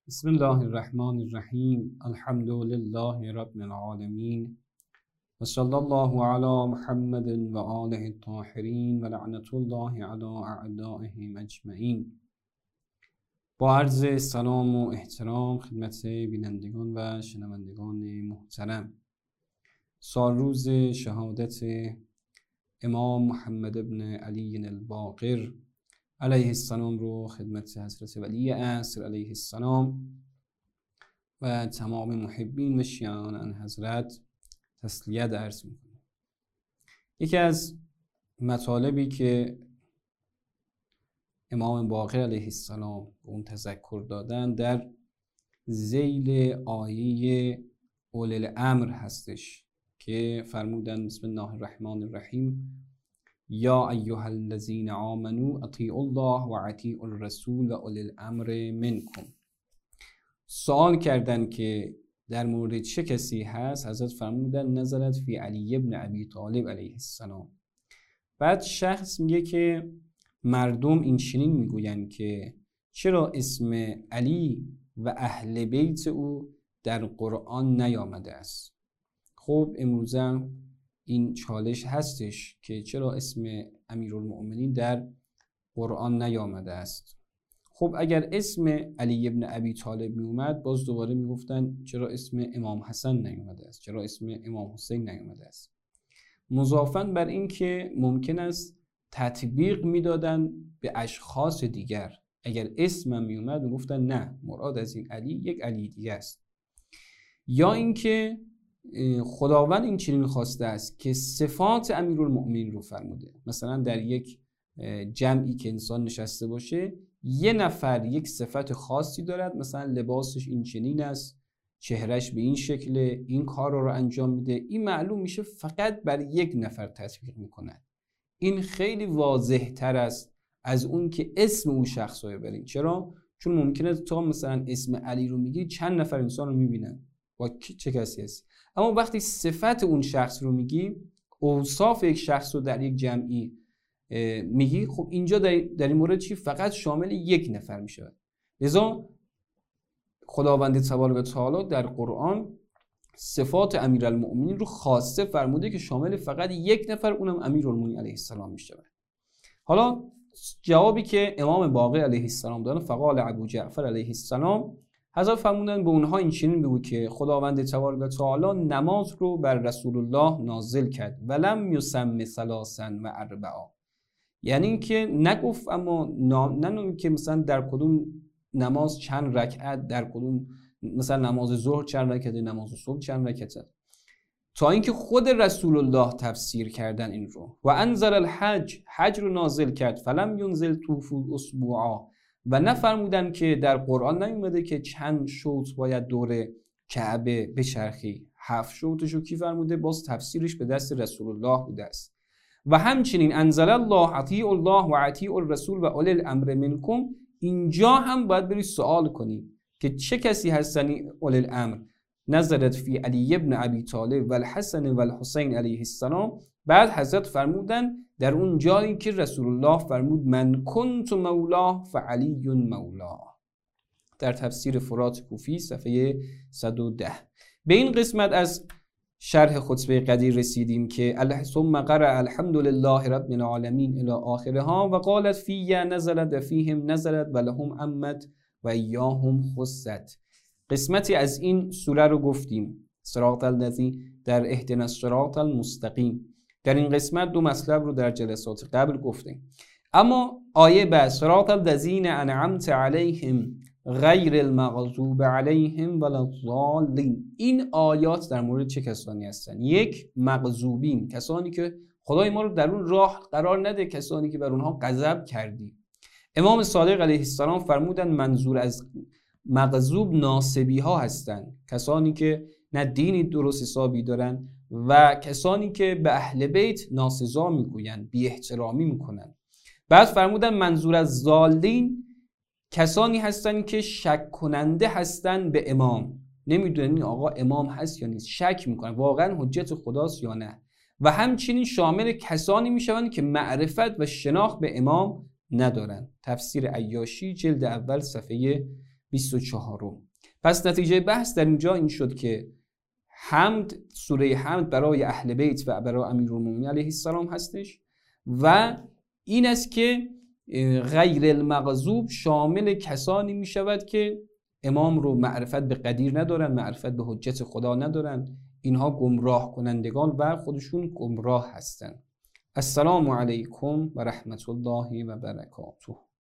بسم الله الرحمن الرحیم. الحمد لله رب العالمین و صلی الله علی محمد و آله الطاهرین و لعنت الله علی اعدائهم اجمعین. با عرض سلام و احترام خدمت بینندگان و شنوندگان محترم، سال روز شهادت امام محمد ابن علی الباقر علیه السلام رو خدمت حضرت ولی عصر علیه السلام و تمام محبین و شیعان ان حضرت تسلیت عرض میکنم. یکی از مطالبی که امام باقر علیه السلام به اون تذکر دادن در ذیل آیه اولی الامر هستش که فرمودن بسم الله الرحمن الرحیم یا ایها الذین آمنوا اطیعوا الله و اطیعوا الرسول و اولی الامر منکم. سوال کردن که در مورد چه کسی هست، حضرت فرمودن نزلت فی علی ابن ابی طالب علیه السلام. بعد شخص میگه که مردم این چنین میگوین که چرا اسم علی و اهل بیت او در قرآن نیامده است. خب امروزم این چالش هستش که چرا اسم امیرالمؤمنین در قرآن نیامده است. خب اگر اسم علی ابن ابی طالب می اومد، باز دوباره میگفتن چرا اسم امام حسن نیامده است، چرا اسم امام حسین نیامده است. مضافاً بر این که ممکن است تطبیق میدادن به اشخاص دیگر. اگر اسم می اومد میگفتن نه، مراد از این علی یک علی دیگه است. یا اینکه خداوند این چنین خواسته است که صفات امیرالمؤمنین رو فرموده. مثلا در یک جمعی که انسان نشسته باشه، یه نفر یک صفت خاصی دارد، مثلا لباسش این چنین است، چهرش به این شکله، این کار رو انجام میده، این معلوم میشه فقط بر یک نفر تطبیق میکنه. این خیلی واضح تر است از اون که اسم اون شخص رو ببرین. چرا؟ چون ممکنه تا مثلا اسم علی رو میگی چند نفر انسان رو میبینن با چه کسی هست، اما وقتی صفت اون شخص رو میگی، اوصاف یک شخص رو در یک جمعی میگی، خب اینجا در این مورد چی؟ فقط شامل یک نفر میشه. لذا خداوند تبارک و تعالی در قرآن صفات امیرالمؤمنین رو خاصه فرموده که شامل فقط یک نفر، اونم امیرالمؤمنین علیه السلام میشه. حالا جوابی که امام باقر علیه السلام دادن، فقال ابو جعفر علیه السلام، حضرت فرمودن به اونها این چنین بگو که خداوند تبارک و تعالی نماز رو بر رسول الله نازل کرد ولم یسم ثلاثا و اربعا. یعنی اینکه نگفت اما ننوی که مثلا در کدوم نماز چند رکعت، در کدوم مثلا نماز ظهر چند رکعت، نماز صبح چند رکعت، تا اینکه خود رسول الله تفسیر کردن این رو. و انزل الحج، حج رو نازل کرد، فلم ینزل طوفوا اسبوعا، و نفرمودن که در قرآن نیومده که چند شوط باید دور کعبه بچرخی. 7 شوطش رو کی فرموده؟ باز تفسیرش به دست رسول الله بوده است. و همچنین انزل الله اطیعوا الله و اطیعوا الرسول و اولی الامر منکم. اینجا هم باید بری سوال کنی که چه کسی هستن اولی الامر. نزلت فی علی ابن ابی طالب و الحسن و الحسین علیه السلام. بعد حضرت فرمودن در اون جایی که رسول الله فرمود من کنت مولاه فعلی مولاه، در تفسیر فرات کوفی صفحه 110. به این قسمت از شرح خطبه قدیر رسیدیم که ثم قرأ الحمد لله رب العالمین الی آخرها و قالت فی نزلت فیهم نزلت و لهم امت و ایاهم خصت. قسمتی از این سوره رو گفتیم، صراط الذی در اهدنا الصراط المستقیم. در این قسمت 2 مطلب رو در جلسات قبل گفتیم. اما آیه بعد صراط الذین انعمت علیهم غیر المغضوب علیهم ولا الضالین، این آیات در مورد چه کسانی هستند؟ یک، مغضوبین، کسانی که خدای ما رو در اون راه قرار نده، کسانی که بر اونها غضب کردی. امام صادق علیه السلام فرمودن منظور از مغضوب ناصبی ها هستند، کسانی که نه دینی درست حسابی دارن و کسانی که به اهل بیت ناسزا میگوین، بی احترامی میکنن. بعد فرمودن منظور از ضالین کسانی هستن که شک کننده هستن به امام، نمیدونن آقا امام هست یا نیست، شک میکنن واقعا حجت خداست یا نه. و همچنین شامل کسانی میشوند که معرفت و شناخت به امام ندارن. تفسیر عیاشی جلد اول صفحه 24. پس نتیجه بحث در اینجا این شد که حمد، سوره حمد برای اهل بیت و برای امیرالمومنین علیه السلام هستش و این است که غیر المغضوب شامل کسانی می شود که امام رو معرفت به قدیر ندارن، معرفت به حجت خدا ندارن، اینها گمراه کنندگان و خودشون گمراه هستند. السلام علیکم و رحمت الله و برکاته.